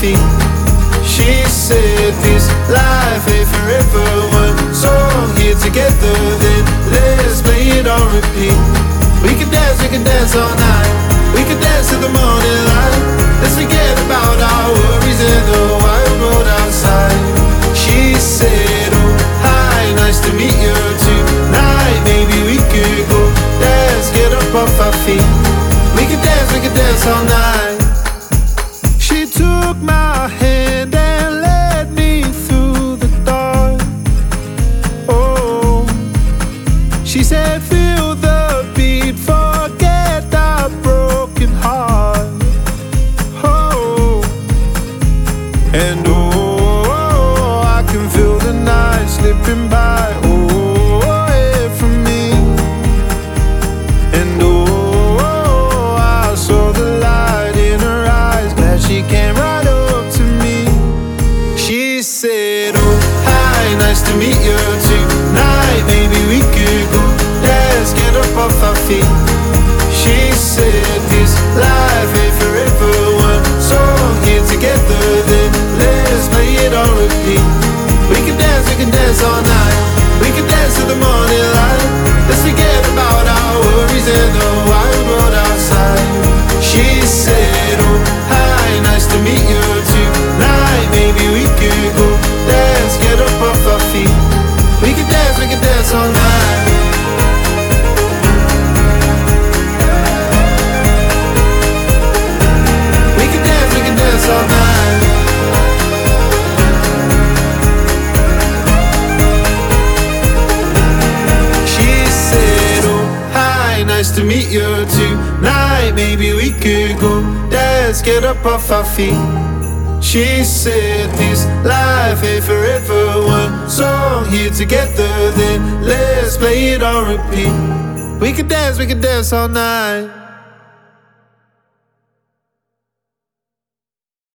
feet. She said this life ain't forever. One song here together, then let's play it on repeat. We can dance all night. We can dance till the morning light. Let's forget about our worries and the wild road outside. She said, oh, hi, nice to meet you tonight. Maybe we could go dance, get up off our feet. We can dance all night. She took my hand and led me through the dark. Oh, she said, feel the beat, forget our broken heart. Oh, and oh, I can feel the night slipping by. Oh, away from me. And oh, I saw the light in her eyes. Glad she came right up to me. She said, oh, hi, nice to meet you tonight. Maybe we could go dance, get up off our feet. She said this life ain't forever. One song here together, then let's play it on repeat. We can dance all night. We can dance till the morning light. Let's forget about our worries and the wild road outside. She said, oh, hi, nice to meet you tonight. Maybe we could go dance, get up off our feet. We can dance all night. We can dance all night. She said, oh, hi, nice to meet you tonight. Maybe we could go dance, get up off our feet. She said this life ain't forever. One song here together, then let's play it on repeat. We can dance all night.